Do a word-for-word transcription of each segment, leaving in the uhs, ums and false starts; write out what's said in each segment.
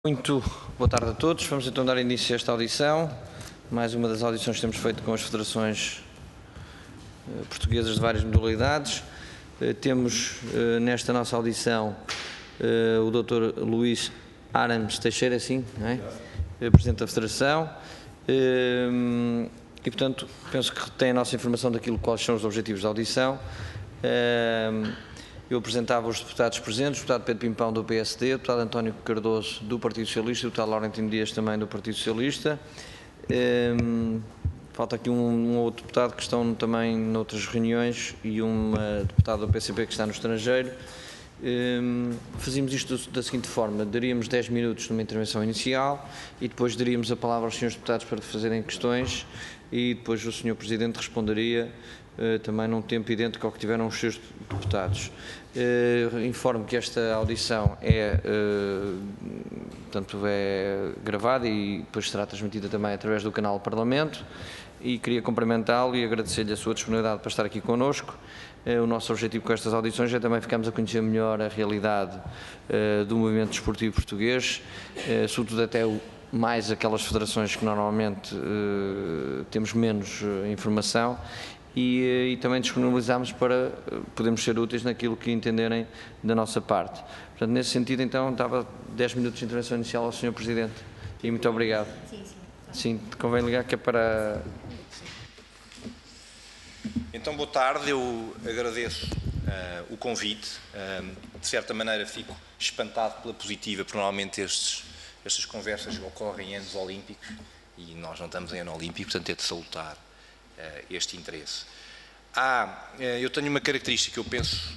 Muito boa tarde a todos. Vamos então dar início a esta audição, mais uma das audições que temos feito com as federações uh, portuguesas de várias modalidades. Uh, temos uh, nesta nossa audição uh, o doutor Luís Arames Teixeira, sim, não é? Uh, Presidente da Federação. Uh, e, portanto, penso que tem a nossa informação daquilo quais são os objetivos da audição. Uh, Eu apresentava os deputados presentes, o deputado Pedro Pimpão do P S D, o deputado António Cardoso do Partido Socialista e o deputado Laurentino Dias também do Partido Socialista. Um, falta aqui um, um outro deputado que estão também noutras reuniões e uma deputada do P C P que está no estrangeiro. Um, fazíamos isto da seguinte forma: daríamos dez minutos numa intervenção inicial e depois daríamos a palavra aos senhores deputados para fazerem questões e depois o senhor Presidente responderia Uh, também num tempo idêntico ao que tiveram os seus deputados. Uh, informo que esta audição é, uh, portanto, é gravada e depois será transmitida também através do canal do Parlamento, e queria cumprimentá-lo e agradecer-lhe a sua disponibilidade para estar aqui connosco. Uh, o nosso objetivo com estas audições é também ficarmos a conhecer melhor a realidade uh, do movimento desportivo português, uh, sobretudo até o mais aquelas federações que normalmente uh, temos menos uh, informação, E, e também disponibilizamos para podermos ser úteis naquilo que entenderem da nossa parte. Portanto, nesse sentido, então, dava dez minutos de intervenção inicial ao senhor Presidente. E muito obrigado. Sim, sim. Sim, convém ligar que é para... Então, boa tarde. Eu agradeço uh, o convite. Uh, de certa maneira, fico espantado pela positiva, porque normalmente estes, estas conversas ocorrem em anos olímpicos e nós não estamos em ano olímpico, portanto, é de salutar este interesse. Ah, eu tenho uma característica que eu penso,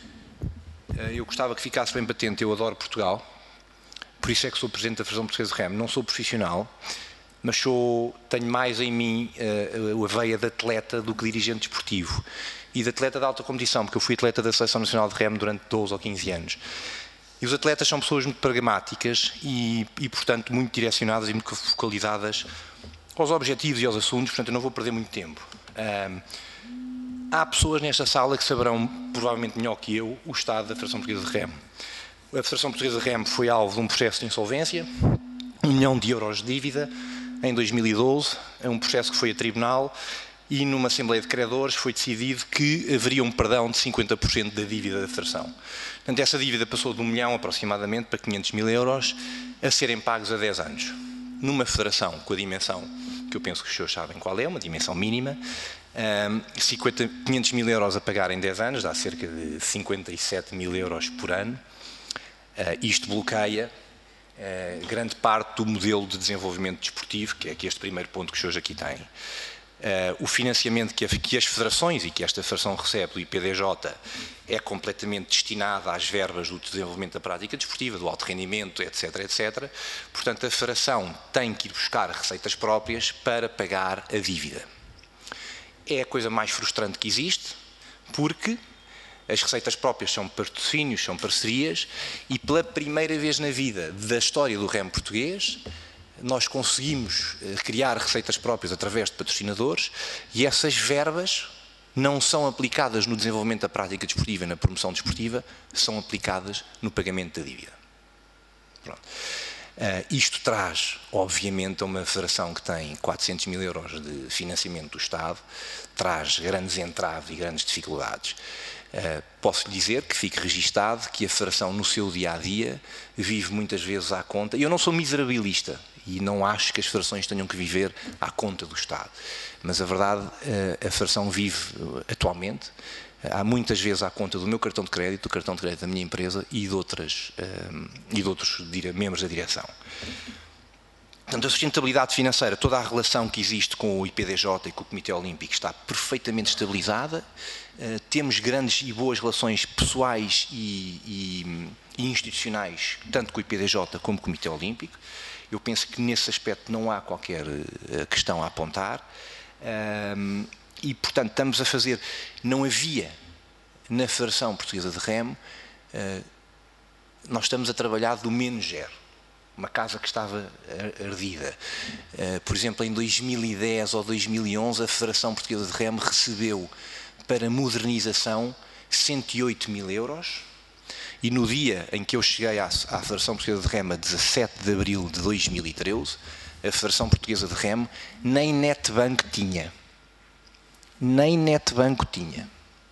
eu gostava que ficasse bem patente: eu adoro Portugal, por isso é que sou Presidente da Federação Portuguesa de Remo. Não sou profissional, mas sou, tenho mais em mim uh, a veia de atleta do que dirigente desportivo, e de atleta de alta competição, porque eu fui atleta da Seleção Nacional de Remo durante doze ou quinze anos. E os atletas são pessoas muito pragmáticas e, e portanto, muito direcionadas e muito focalizadas aos objetivos e aos assuntos, portanto eu não vou perder muito tempo. Um, há pessoas nesta sala que saberão, provavelmente melhor que eu, o estado da Federação Portuguesa de Remo. A Federação Portuguesa de Remo foi alvo de um processo de insolvência, um milhão de euros de dívida, em dois mil e doze, é um processo que foi a tribunal, e numa Assembleia de Credores foi decidido que haveria um perdão de cinquenta por cento da dívida da Federação. Portanto, essa dívida passou de um milhão aproximadamente para quinhentos mil euros a serem pagos a dez anos. Numa federação com a dimensão que eu penso que os senhores sabem qual é, uma dimensão mínima, cinquenta, quinhentos mil euros a pagar em dez anos, dá cerca de cinquenta e sete mil euros por ano. Isto bloqueia grande parte do modelo de desenvolvimento desportivo, que é aqui este primeiro ponto que os senhores aqui têm. Uh, o financiamento que, a, que as federações e que esta federação recebe do I P D J é completamente destinado às verbas do desenvolvimento da prática desportiva, do alto rendimento, etc, etcétera. Portanto, a federação tem que ir buscar receitas próprias para pagar a dívida. É a coisa mais frustrante que existe, porque as receitas próprias são patrocínios, são parcerias, e pela primeira vez na vida da história do remo português, nós conseguimos criar receitas próprias através de patrocinadores, e essas verbas não são aplicadas no desenvolvimento da prática desportiva e na promoção desportiva, são aplicadas no pagamento da dívida. Pronto. Uh, isto traz, obviamente, a uma federação que tem quatrocentos mil euros de financiamento do Estado, traz grandes entraves e grandes dificuldades. Uh, posso lhe dizer que fique registado que a federação, no seu dia-a-dia, vive muitas vezes à conta. Eu não sou miserabilista e não acho que as federações tenham que viver à conta do Estado, mas a verdade, uh, a federação vive uh, atualmente, uh, há muitas vezes à conta do meu cartão de crédito, do cartão de crédito da minha empresa e de, outras, uh, e de outros dire- membros da direção. Portanto, a sustentabilidade financeira, toda a relação que existe com o I P D J e com o Comitê Olímpico está perfeitamente estabilizada. Uh, temos grandes e boas relações pessoais e, e, e institucionais, tanto com o I P D J como com o Comitê Olímpico. Eu penso que nesse aspecto não há qualquer uh, questão a apontar. Uh, e, portanto, estamos a fazer... Não havia na Federação Portuguesa de Remo, uh, nós estamos a trabalhar do menos zero. Uma casa que estava ardida. Uh, por exemplo, em dois mil e dez ou dois mil e onze, a Federação Portuguesa de Remo recebeu para modernização cento e oito mil euros E no dia em que eu cheguei à, à Federação Portuguesa de Remo, dezassete de abril de dois mil e treze, a Federação Portuguesa de Remo nem netbanco tinha. Nem netbanco tinha.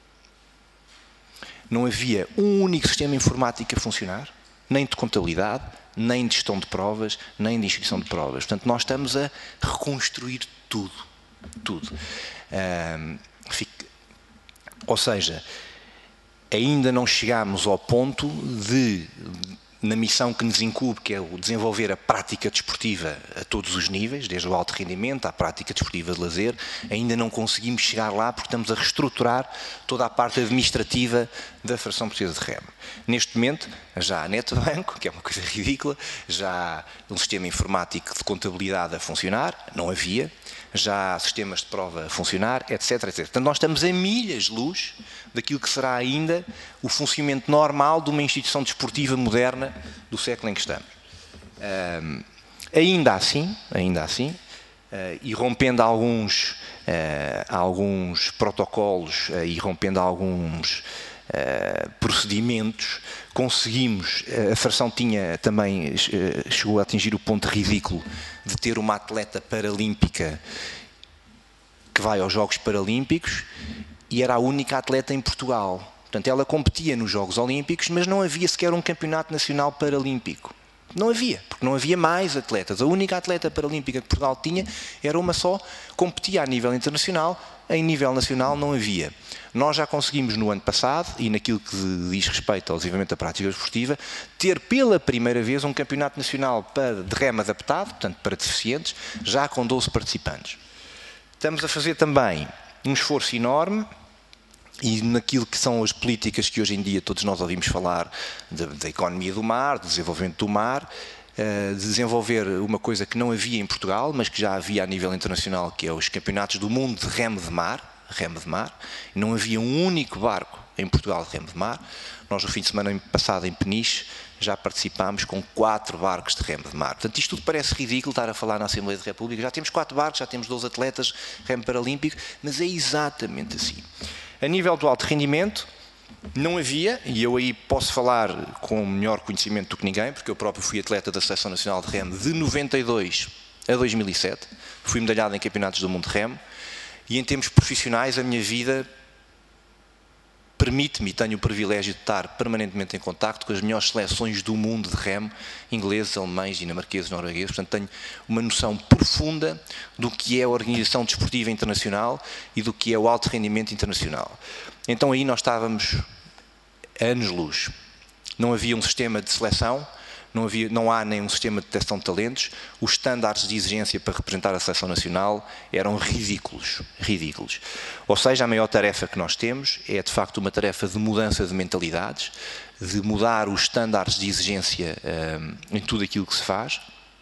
Não havia um único sistema informático a funcionar, nem de contabilidade, nem de gestão de provas, nem de inscrição de provas. Portanto, nós estamos a reconstruir tudo. Tudo. Um, fica, ou seja, ainda não chegámos ao ponto de, na missão que nos incumbe, que é o desenvolver a prática desportiva a todos os níveis, desde o alto rendimento à prática desportiva de lazer, ainda não conseguimos chegar lá porque estamos a reestruturar toda a parte administrativa da Federação Portuguesa de Remo. Neste momento, já há netbanco, que é uma coisa ridícula, já há um sistema informático de contabilidade a funcionar, não havia, já há sistemas de prova a funcionar, etc, etcétera. Portanto, nós estamos a milhas-luz daquilo que será ainda o funcionamento normal de uma instituição desportiva moderna do século em que estamos. Um, ainda assim, ainda assim, uh, e rompendo alguns, uh, alguns protocolos uh, e rompendo alguns uh, procedimentos, conseguimos, a Federação tinha também, uh, chegou a atingir o ponto ridículo de ter uma atleta paralímpica que vai aos Jogos Paralímpicos e era a única atleta em Portugal. Portanto, ela competia nos Jogos Olímpicos, mas não havia sequer um campeonato nacional paralímpico. Não havia, porque não havia mais atletas. A única atleta paralímpica que Portugal tinha era uma só, competia a nível internacional, em nível nacional não havia. Nós já conseguimos no ano passado, e naquilo que diz respeito ao desenvolvimento da prática desportiva, ter pela primeira vez um campeonato nacional para, de remo adaptado, portanto para deficientes, já com doze participantes. Estamos a fazer também um esforço enorme, e naquilo que são as políticas que hoje em dia todos nós ouvimos falar, da, da economia do mar, do desenvolvimento do mar, uh, de desenvolver uma coisa que não havia em Portugal, mas que já havia a nível internacional, que é os campeonatos do mundo de remo de mar, remo de mar. Não havia um único barco em Portugal de remo de mar. Nós, no fim de semana passado, em Peniche, já participámos com quatro barcos de remo de mar. Portanto, isto tudo parece ridículo estar a falar na Assembleia da República. Já temos quatro barcos, já temos doze atletas remo paralímpico, mas é exatamente assim. A nível do alto rendimento, não havia, e eu aí posso falar com melhor conhecimento do que ninguém, porque eu próprio fui atleta da Seleção Nacional de Remo de noventa e dois a dois mil e sete, fui medalhado em campeonatos do mundo de remo, e em termos profissionais a minha vida permite-me, e tenho o privilégio de estar permanentemente em contacto com as melhores seleções do mundo de remo, ingleses, alemães, dinamarqueses, noruegueses. Portanto, tenho uma noção profunda do que é a organização desportiva internacional e do que é o alto rendimento internacional. Então aí nós estávamos a anos-luz. Não havia um sistema de seleção, não, havia, não há nem um sistema de detecção de talentos. Os estándares de exigência para representar a seleção nacional eram ridículos, ridículos. Ou seja, a maior tarefa que nós temos é, de facto, uma tarefa de mudança de mentalidades, de mudar os estándares de exigência um, em tudo aquilo que se faz.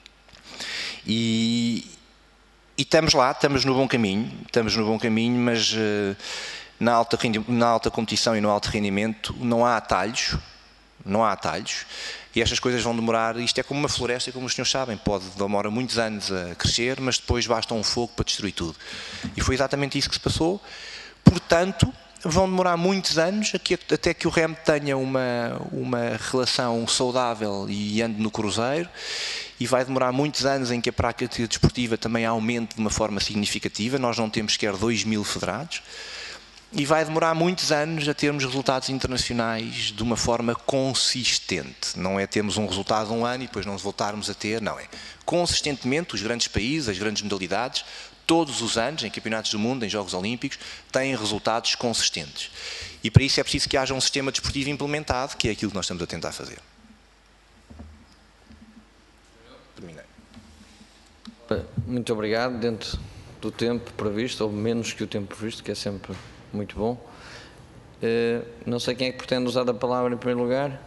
E, e estamos lá, estamos no bom caminho, estamos no bom caminho, mas uh, na, alta, na alta competição e no alto rendimento não há atalhos, não há atalhos. E estas coisas vão demorar, isto é como uma floresta, como os senhores sabem, pode demorar muitos anos a crescer, mas depois basta um fogo para destruir tudo. E foi exatamente isso que se passou. Portanto, vão demorar muitos anos até que o remo tenha uma, uma relação saudável e ande no cruzeiro, e vai demorar muitos anos em que a prática desportiva também aumente de uma forma significativa. Nós não temos sequer dois mil federados. E vai demorar muitos anos a termos resultados internacionais de uma forma consistente. Não é termos um resultado um ano e depois não voltarmos a ter, não é. Consistentemente, os grandes países, as grandes modalidades, todos os anos, em campeonatos do mundo, em Jogos Olímpicos, têm resultados consistentes. E para isso é preciso que haja um sistema desportivo implementado, que é aquilo que nós estamos a tentar fazer. Terminei. Muito obrigado. Dentro do tempo previsto, ou menos que o tempo previsto, que é sempre muito bom. Uh, não sei quem é que pretende usar a palavra em primeiro lugar.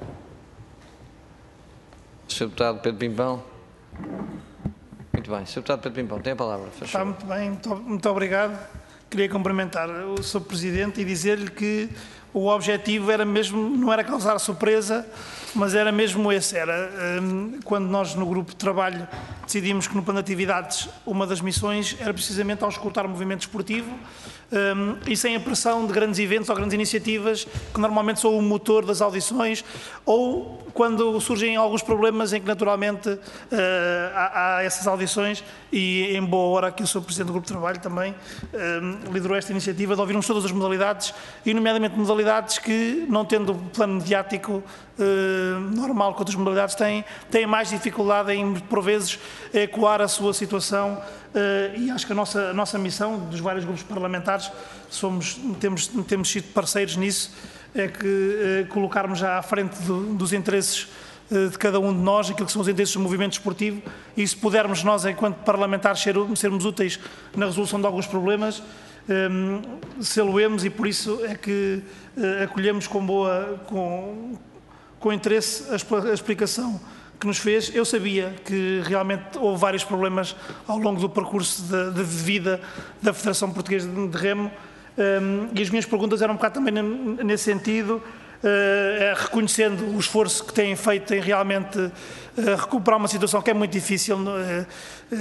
senhor Deputado Pedro Pimpão. Muito bem. senhor Deputado Pedro Pimpão, tem a palavra. Está muito bem, muito, muito obrigado. Queria cumprimentar o senhor Presidente e dizer-lhe que o objetivo era mesmo, não era causar surpresa, mas era mesmo esse, era um, quando nós no grupo de trabalho decidimos que no plano de atividades uma das missões era precisamente auscultar o movimento esportivo um, e sem a pressão de grandes eventos ou grandes iniciativas que normalmente são o motor das audições ou quando surgem alguns problemas em que naturalmente uh, há, há essas audições e em boa hora aqui o senhor Presidente do Grupo de Trabalho também um, liderou esta iniciativa de ouvirmos todas as modalidades e nomeadamente modalidades que não tendo o plano mediático Uh, normal que outras modalidades têm, têm mais dificuldade em, por vezes, ecoar a sua situação uh, e acho que a nossa, a nossa missão dos vários grupos parlamentares, somos, temos, temos sido parceiros nisso, é que uh, colocarmos já à frente do, dos interesses uh, de cada um de nós, aquilo que são os interesses do movimento esportivo e se pudermos nós, enquanto parlamentares, ser, sermos úteis na resolução de alguns problemas, um, sê-lo-emos e por isso é que uh, acolhemos com boa... Com, com interesse a explicação que nos fez. Eu sabia que realmente houve vários problemas ao longo do percurso de, de vida da Federação Portuguesa de Remo um, e as minhas perguntas eram um bocado também nesse sentido, uh, reconhecendo o esforço que têm feito em realmente uh, recuperar uma situação que é muito difícil uh, uh,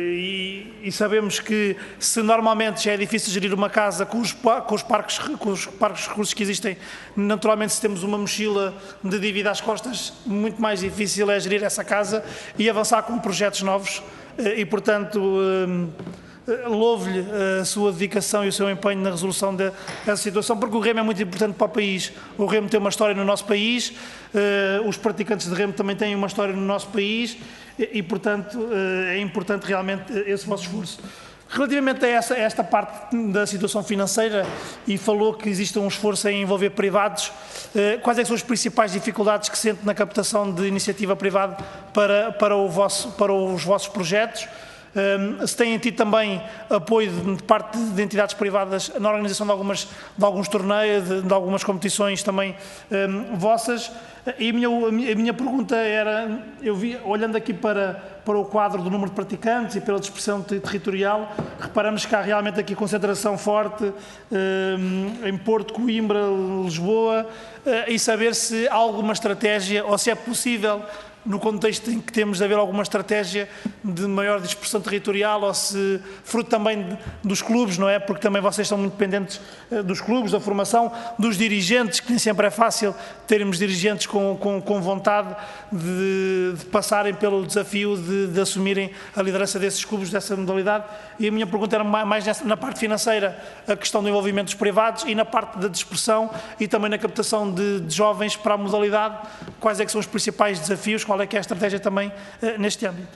e, e sabemos que se normalmente já é difícil gerir uma casa com os, com os, parques, com os parques recursos que existem, naturalmente se temos uma mochila de dívida às costas, muito mais difícil é gerir essa casa e avançar com projetos novos uh, e portanto uh, louvo-lhe a sua dedicação e o seu empenho na resolução dessa situação, porque o remo é muito importante para o país. O remo tem uma história no nosso país, os praticantes de remo também têm uma história no nosso país e, portanto, é importante realmente esse vosso esforço. Relativamente a, essa, a esta parte da situação financeira, e falou que existe um esforço em envolver privados, quais é que são as principais dificuldades que sente na captação de iniciativa privada para, para, o vosso, para os vossos projetos? Um, se têm tido também apoio de, de parte de entidades privadas na organização de, algumas, de alguns torneios, de, de algumas competições também um, vossas. E a minha, a minha pergunta era, eu vi, olhando aqui para, para o quadro do número de praticantes e pela dispersão territorial, reparamos que há realmente aqui concentração forte um, em Porto, Coimbra, Lisboa, uh, e saber se há alguma estratégia ou se é possível no contexto em que temos de haver alguma estratégia de maior dispersão territorial ou se fruto também de, dos clubes, não é? Porque também vocês estão muito dependentes uh, dos clubes, da formação, dos dirigentes, que nem sempre é fácil termos dirigentes com, com, com vontade de, de passarem pelo desafio de, de assumirem a liderança desses clubes, dessa modalidade. E a minha pergunta era mais nessa, na parte financeira, a questão do envolvimento dos privados e na parte da dispersão e também na captação de, de jovens para a modalidade, quais é que são os principais desafios, qual é que é a estratégia também uh, neste âmbito?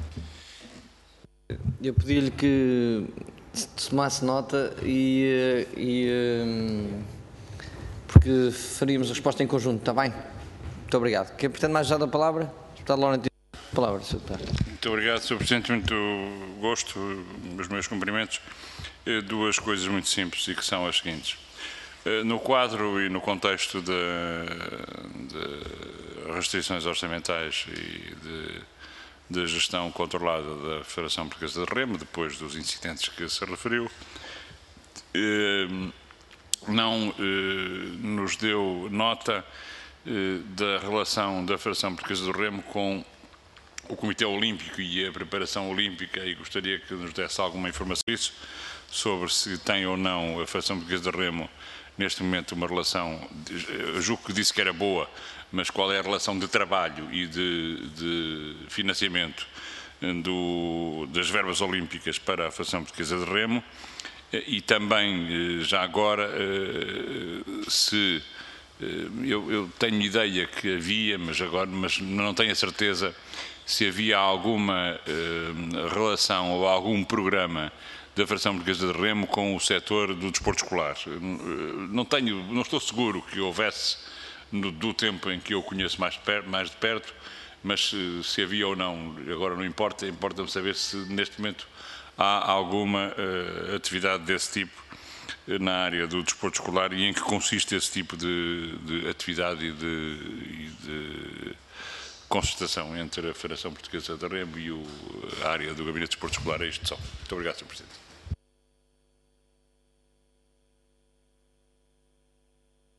Eu pedi-lhe que tomasse nota e, e porque faríamos a resposta em conjunto, está bem? Muito obrigado. Quem pretende mais já da palavra? Deputado Laurentino, a palavra, senhor Deputado. Muito obrigado, senhor Presidente, muito gosto, os meus cumprimentos. Duas coisas muito simples e que são as seguintes. No quadro e no contexto de, de restrições orçamentais e de, de gestão controlada da Federação Portuguesa de Remo, depois dos incidentes que se referiu, não nos deu nota da relação da Federação Portuguesa de Remo com o Comitê Olímpico e a preparação olímpica, e gostaria que nos desse alguma informação disso, sobre se tem ou não a Federação Portuguesa de Remo neste momento uma relação, eu julgo que disse que era boa, mas qual é a relação de trabalho e de, de financiamento do, das verbas olímpicas para a Federação Portuguesa de Remo, e também, já agora, se eu, eu tenho ideia que havia, mas agora mas não tenho a certeza se havia alguma relação ou algum programa da Federação Portuguesa de Remo com o setor do desporto escolar. Não tenho, não estou seguro que houvesse no, do tempo em que eu conheço mais de perto, mais de perto, mas se, se havia ou não, agora não importa, importa-me saber se neste momento há alguma uh, atividade desse tipo na área do desporto escolar e em que consiste esse tipo de, de atividade e de, e de concertação entre a Federação Portuguesa de Remo e o, a área do Gabinete de Desporto Escolar. É isto só. Muito obrigado, senhor Presidente.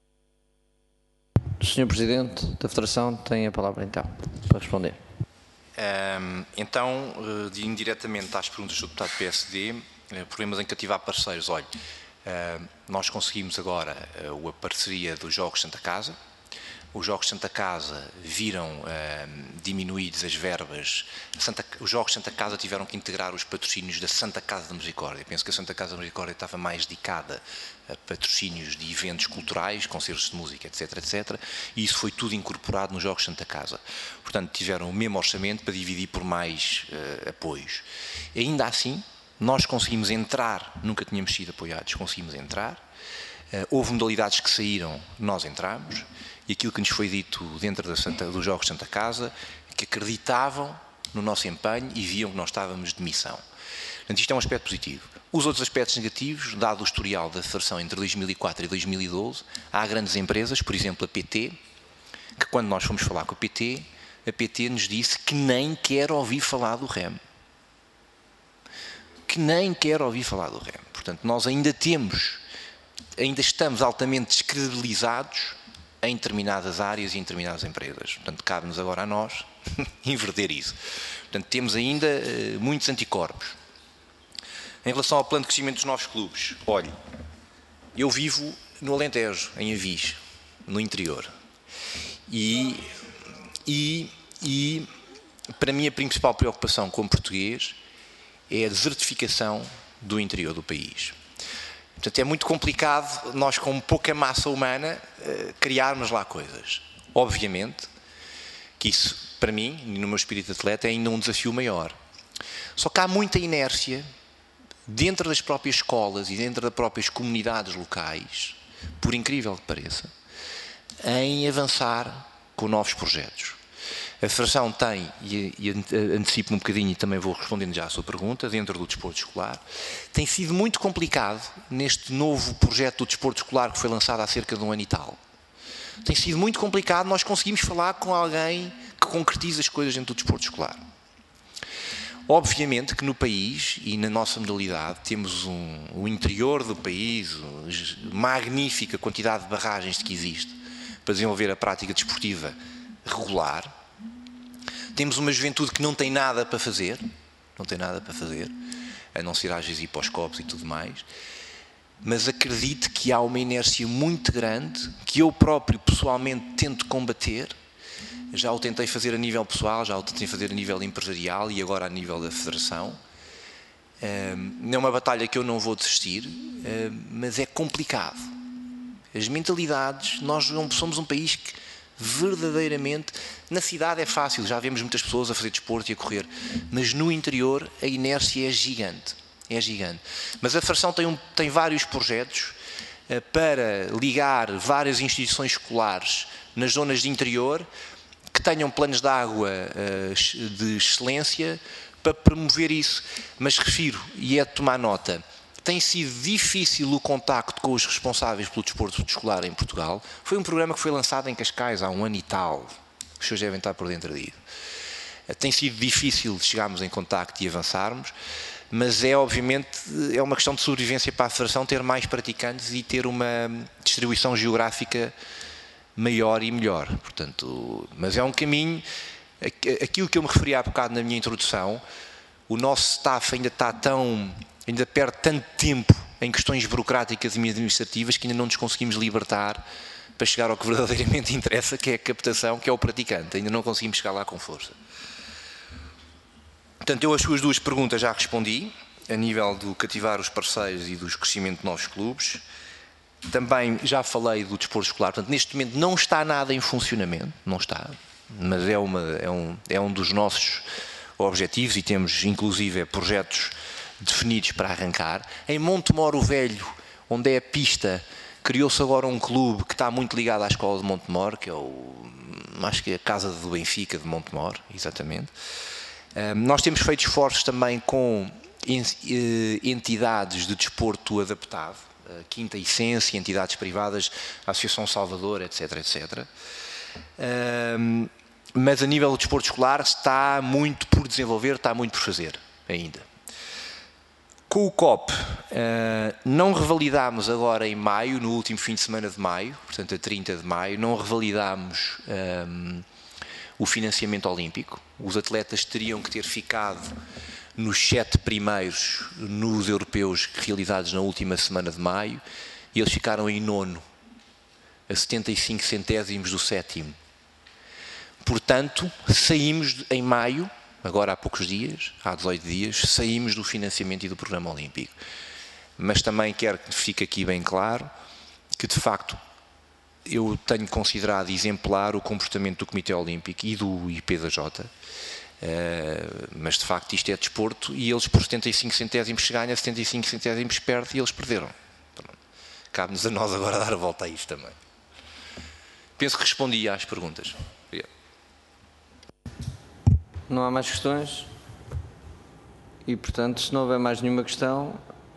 senhor Presidente da Federação tem a palavra então, para responder. Um, então, uh, indiretamente às perguntas do deputado P S D, uh, problemas em cativar parceiros. Olha, uh, nós conseguimos agora uh, a parceria dos Jogos Santa Casa. Os Jogos Santa Casa viram uh, diminuídas as verbas. Santa, os Jogos Santa Casa tiveram que integrar os patrocínios da Santa Casa da Misericórdia. Penso que a Santa Casa da Misericórdia estava mais dedicada a patrocínios de eventos culturais, concertos de música, etc, etcétera. E isso foi tudo incorporado nos Jogos Santa Casa. Portanto, tiveram o mesmo orçamento para dividir por mais uh, apoios. E ainda assim, nós conseguimos entrar, nunca tínhamos sido apoiados, conseguimos entrar. Uh, houve modalidades que saíram, nós entramos. E aquilo que nos foi dito dentro da Santa, dos Jogos Santa Casa, é que acreditavam no nosso empenho e viam que nós estávamos de missão. Portanto, isto é um aspecto positivo. Os outros aspectos negativos, dado o historial da Federação entre dois mil e quatro e dois mil e doze, há grandes empresas, por exemplo a P T, que quando nós fomos falar com a P T, a P T nos disse que nem quer ouvir falar do R E M. Que nem quer ouvir falar do R E M. Portanto, nós ainda temos, ainda estamos altamente descredibilizados em determinadas áreas e em determinadas empresas. Portanto, cabe-nos agora a nós inverter isso. Portanto, temos ainda uh, muitos anticorpos. Em relação ao plano de crescimento dos novos clubes, olhe, eu vivo no Alentejo, em Avis, no interior. E, e, e para mim a principal preocupação como português é a desertificação do interior do país. Portanto, é muito complicado nós, com pouca massa humana, criarmos lá coisas. Obviamente que isso, para mim, e no meu espírito de atleta, é ainda um desafio maior. Só que há muita inércia dentro das próprias escolas e dentro das próprias comunidades locais, por incrível que pareça, em avançar com novos projetos. A Federação tem, e, e antecipo-me um bocadinho e também vou respondendo já à sua pergunta, dentro do desporto escolar, tem sido muito complicado neste novo projeto do desporto escolar que foi lançado há cerca de um ano e tal. Tem sido muito complicado nós conseguimos falar com alguém que concretiza as coisas dentro do desporto escolar. Obviamente que no país e na nossa modalidade temos um, o interior do país, uma magnífica quantidade de barragens que existe para desenvolver a prática desportiva regular. Temos uma juventude que não tem nada para fazer, não tem nada para fazer, a não ser às vezes ir para os copos e tudo mais, mas acredito que há uma inércia muito grande que eu próprio pessoalmente tento combater. Já o tentei fazer a nível pessoal, já o tentei fazer a nível empresarial e agora a nível da Federação. Não é uma batalha que eu não vou desistir, mas é complicado. As mentalidades, nós somos um país que verdadeiramente, na cidade é fácil, já vemos muitas pessoas a fazer desporto e a correr, mas no interior a inércia é gigante, é gigante. Mas a Federação tem, um, tem vários projetos uh, para ligar várias instituições escolares nas zonas de interior que tenham planos de água uh, de excelência para promover isso. Mas refiro, e é de tomar nota, tem sido difícil o contacto com os responsáveis pelo desporto escolar em Portugal. Foi um programa que foi lançado em Cascais há um ano e tal. Os senhores devem estar por dentro disso. Tem sido difícil chegarmos em contacto e avançarmos, mas é obviamente é uma questão de sobrevivência para a Federação ter mais praticantes e ter uma distribuição geográfica maior e melhor. Portanto, mas é um caminho, aquilo que eu me referi há bocado na minha introdução, o nosso staff ainda está tão... ainda perde tanto tempo em questões burocráticas e administrativas que ainda não nos conseguimos libertar para chegar ao que verdadeiramente interessa, que é a captação, que é o praticante. Ainda não conseguimos chegar lá com força. Portanto, eu as suas duas perguntas já respondi, a nível do cativar os parceiros e dos crescimento de novos clubes. Também já falei do desporto escolar. Portanto, neste momento não está nada em funcionamento, não está, mas é, uma, é, um, é um dos nossos objetivos e temos, inclusive, projetos definidos para arrancar. Em Montemor o Velho, onde é a pista, criou-se agora um clube que está muito ligado à escola de Montemor, que é o, acho que é a Casa do Benfica de Montemor, exatamente. Um, nós temos feito esforços também com entidades de desporto adaptado, a Quinta Essência, entidades privadas, a Associação Salvador, etc, etcétera. Um, mas a nível do desporto escolar está muito por desenvolver, está muito por fazer ainda. Com o C O P, uh, não revalidámos agora em maio, no último fim de semana de maio, portanto a trinta de maio, não revalidámos um, o financiamento olímpico. Os atletas teriam que ter ficado nos sete primeiros nos europeus realizados na última semana de maio, e eles ficaram em nono, a setenta e cinco centésimos do sétimo. Portanto, saímos em maio, agora há poucos dias, há dezoito dias, saímos do financiamento e do programa olímpico. Mas também quero que fique aqui bem claro que, de facto, eu tenho considerado exemplar o comportamento do Comitê Olímpico e do I P D J, uh, mas de facto isto é desporto e eles por setenta e cinco centésimos se ganha, setenta e cinco centésimos perde e eles perderam. Cabe-nos a nós agora dar a volta a isto também. Penso que respondi às perguntas. Obrigado. Não há mais questões? E, portanto, se não houver mais nenhuma questão,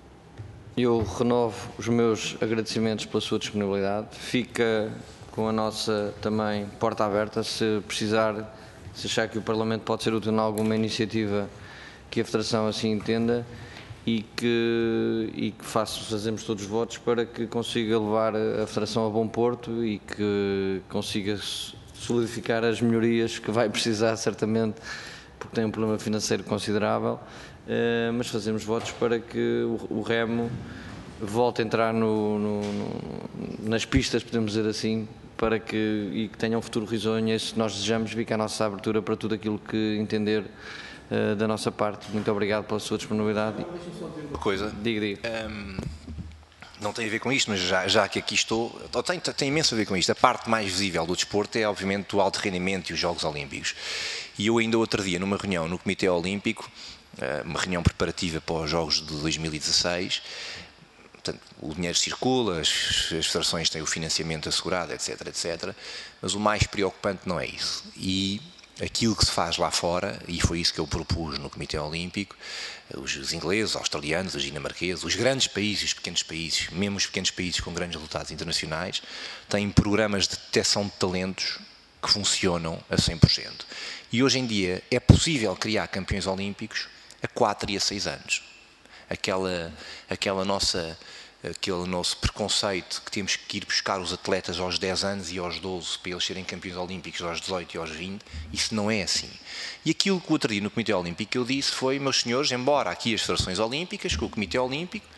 eu renovo os meus agradecimentos pela sua disponibilidade. Fica com a nossa também porta aberta, se precisar, se achar que o Parlamento pode ser útil em alguma iniciativa que a Federação assim entenda, e que, e que faço, fazemos todos os votos para que consiga levar a Federação a bom porto e que consiga solidificar as melhorias que vai precisar certamente, porque tem um problema financeiro considerável. Uh, mas fazemos votos para que o, o remo volte a entrar no, no, no, nas pistas, podemos dizer assim, para que, e que tenha um futuro risonho. É isso que nós desejamos, fica a nossa abertura para tudo aquilo que entender uh, da nossa parte. Muito obrigado pela sua disponibilidade. Uma coisa, diga, diga. Um, não tem a ver com isto, mas já, já que aqui estou, tem, tem imenso a ver com isto. A parte mais visível do desporto é obviamente o alto rendimento e os Jogos Olímpicos. E eu ainda outro dia, numa reunião no Comitê Olímpico, uma reunião preparativa para os Jogos de dois mil e dezasseis, portanto, o dinheiro circula, as, as federações têm o financiamento assegurado, etc, etcétera, mas o mais preocupante não é isso. E aquilo que se faz lá fora, e foi isso que eu propus no Comitê Olímpico, os, os ingleses, os australianos, os dinamarqueses, os grandes países, os pequenos países, mesmo os pequenos países com grandes resultados internacionais, têm programas de detecção de talentos que funcionam a cem por cento. E hoje em dia é possível criar campeões olímpicos a quatro e a seis anos. Aquela, aquela nossa, aquele nosso preconceito que temos que ir buscar os atletas aos dez anos e aos doze para eles serem campeões olímpicos aos dezoito e aos vinte, isso não é assim. E aquilo que o outro dia no Comitê Olímpico eu disse foi, meus senhores, embora aqui as federações olímpicas, com o Comitê Olímpico,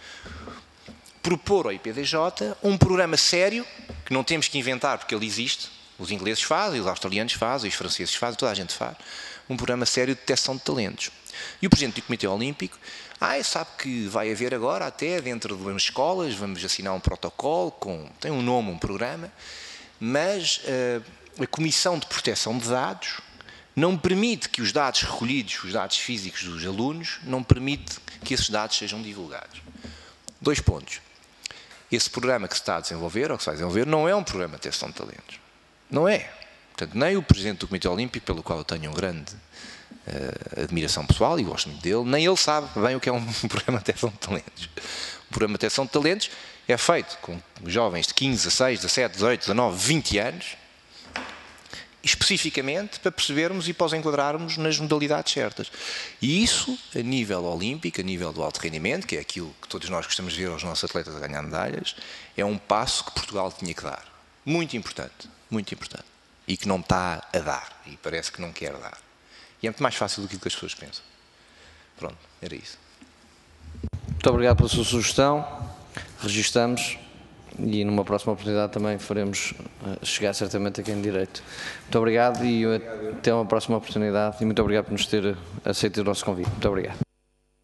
propor ao I P D J um programa sério, que não temos que inventar porque ele existe, os ingleses fazem, os australianos fazem, os franceses fazem, toda a gente faz, um programa sério de detecção de talentos. E o Presidente do Comitê Olímpico, ah, sabe que vai haver agora, até dentro de umas escolas, vamos assinar um protocolo, com, tem um nome, um programa, mas uh, a Comissão de Proteção de Dados não permite que os dados recolhidos, os dados físicos dos alunos, não permite que esses dados sejam divulgados. Dois pontos. Esse programa que se está a desenvolver, ou que se vai desenvolver, não é um programa de detecção de talentos. Não é. Portanto, nem o Presidente do Comitê Olímpico, pelo qual eu tenho um grande uh, admiração pessoal e gosto muito dele, nem ele sabe bem o que é um programa de detecção de talentos. O programa de detecção de talentos é feito com jovens de quinze, dezasseis, dezassete, dezoito, dezanove, vinte anos, especificamente para percebermos e para os enquadrarmos nas modalidades certas. E isso, a nível olímpico, a nível do alto rendimento, que é aquilo que todos nós gostamos de ver aos nossos atletas a ganhar medalhas, é um passo que Portugal tinha que dar. Muito importante, muito importante. E que não está a dar, e parece que não quer dar. E é muito mais fácil do que as pessoas pensam. Pronto, era isso. Muito obrigado pela sua sugestão, registamos e numa próxima oportunidade também faremos chegar certamente a quem de direito. Muito obrigado e até uma próxima oportunidade e muito obrigado por nos ter aceito o nosso convite. Muito obrigado.